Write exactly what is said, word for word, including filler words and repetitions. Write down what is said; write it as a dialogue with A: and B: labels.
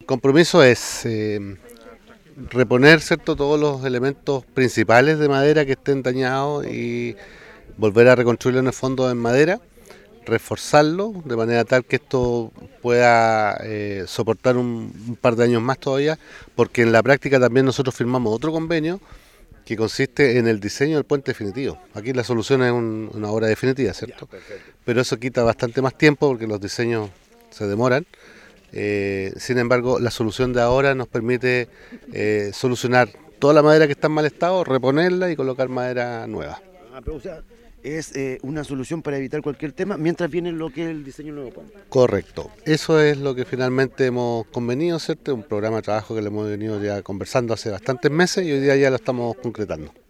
A: compromiso es eh, reponer, ¿cierto?, todos los elementos principales de madera que estén dañados y volver a reconstruirlo en el fondo en madera, reforzarlo de manera tal que esto pueda eh, soportar un, un par de años más todavía, porque en la práctica también nosotros firmamos otro convenio que consiste en el diseño del puente definitivo. Aquí la solución es un, una obra definitiva, ¿cierto? Pero eso quita bastante más tiempo porque los diseños se demoran. Eh, sin embargo, la solución de ahora nos permite eh, solucionar toda la madera que está en mal estado, reponerla y colocar madera nueva.
B: Ah, pero, o sea, es eh, una solución para evitar cualquier tema mientras viene lo que es el diseño nuevo puente.
A: Correcto, eso es lo que finalmente hemos convenido, ¿cierto? Un programa de trabajo que le hemos venido ya conversando hace bastantes meses y hoy día ya lo estamos concretando.